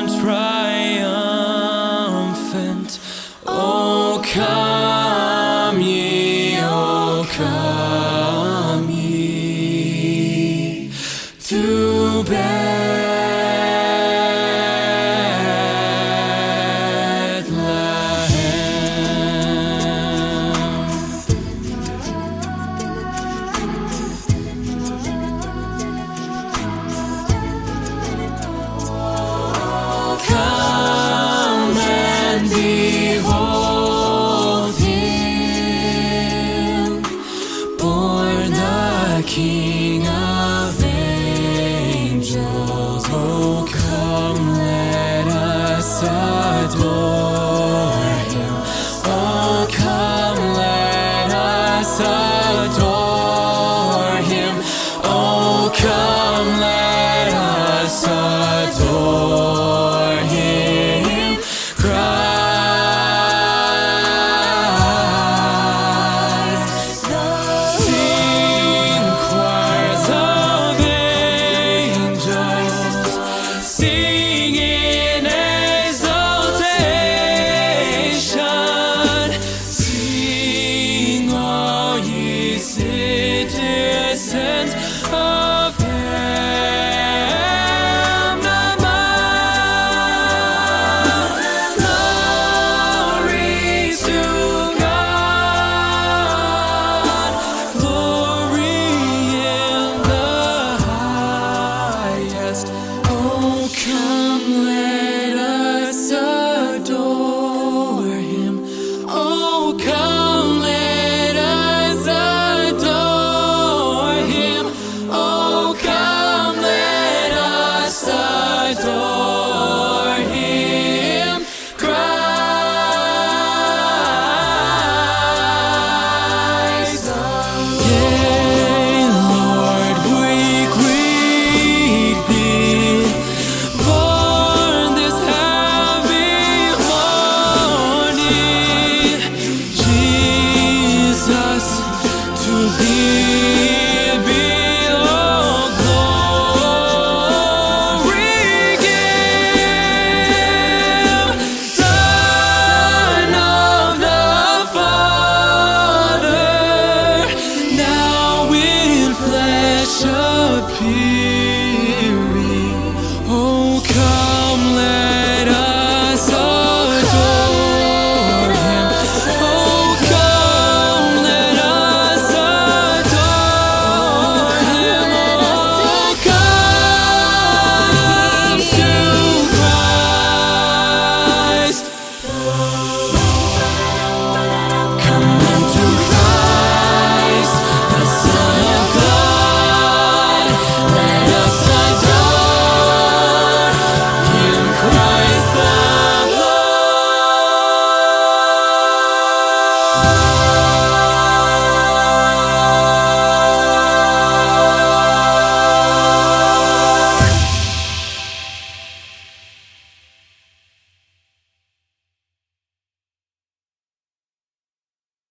triumphant. O come ye to Come and behold him, born the King of angels. Oh, come, let us adore him. Oh, come, let us adore him. Oh, come, let us adore him, Christ. Sing choirs of angels, sing in exaltation. Sing, all ye citizens of come, let us